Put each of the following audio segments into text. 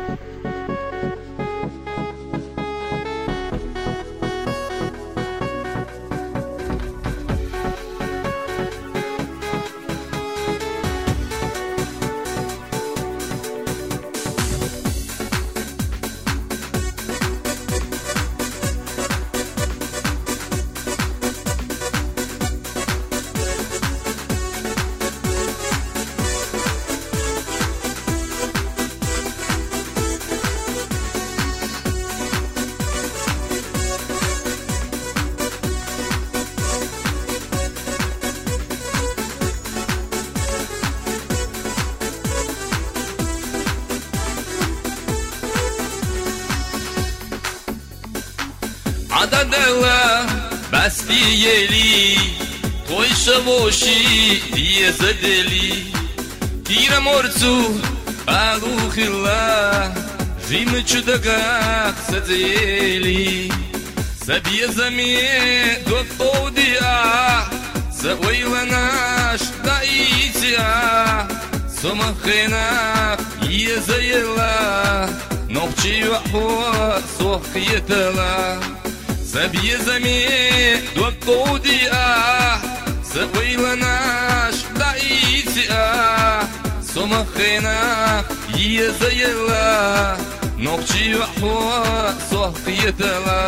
Adadela bastiyeli Toy shavoshi diezadeli Tira morzu alukhila Zim chudagak sadzeli Sabiezami dotodia Sawailanash daitia Somakhena yezayela Nokchi wahwa sokhiyatala Sabiezami dotodia Sawailanash daitia Somakhena yezayela Nokchi wahwa sokhiyatala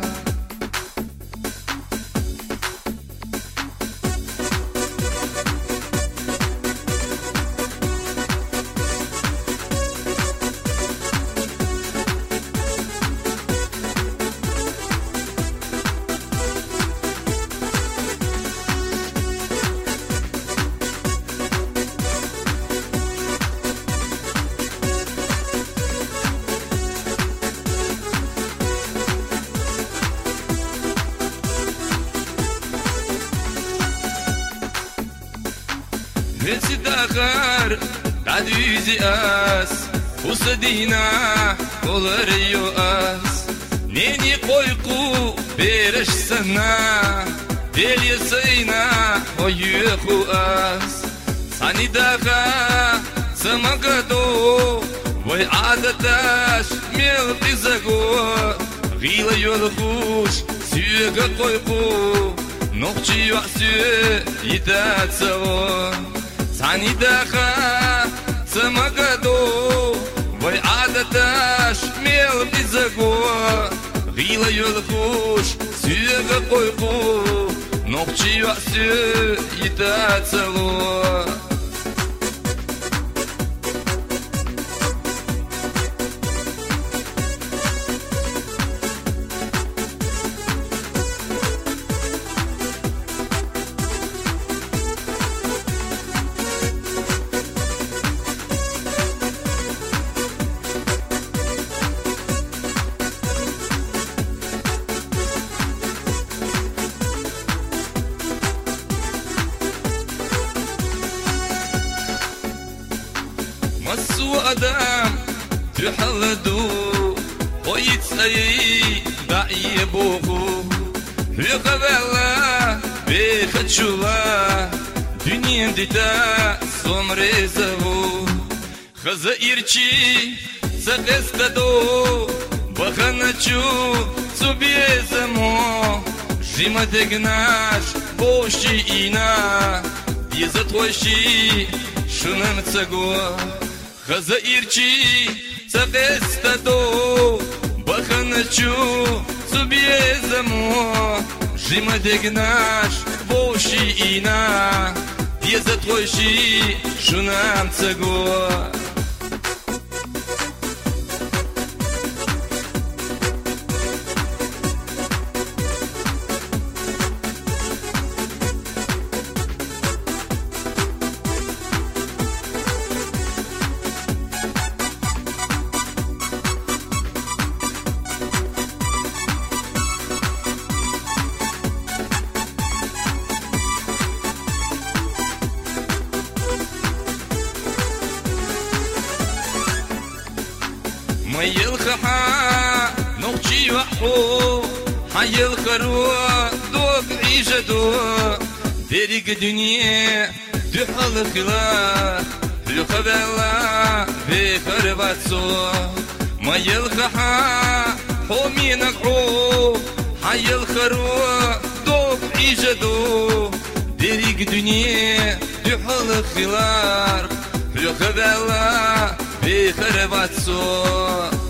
Dakhar taduzi as usadina olar yoas neni qoyqu berish sana delisina oyuqu as sani dakha samagado voy adatash mel bizago gila yolkhush syega qoyqu noqchi ya'su yitatsago Sani dakha samagado Voy adatash mel bizago Gila yolkhush syega qoyqu Noqchi ya'su yitatsalo Masu adam tuhalladu Oyitsay da'i boğu Hüqavella bekhachula Dünyendita somrezavu Khaza irchi sakestado Bakhanachu subiezamo Jima tegnash boshi ina Dizatwashi shunam tsago Khaza irchi sakestado Bakhanachu subiezamo Jima tegnash boshi ina Dizatwashi shunam tsago ميلخها نقشي وحو حي الخروة دوك عيشة دو ديريك دنيا تحل خلا Люхавела бихарбацо Маелхаха Хоминакху Хаелхару Доб Ижаду Дерик Дуне Дюхал Хилар Люхавела бихарбацо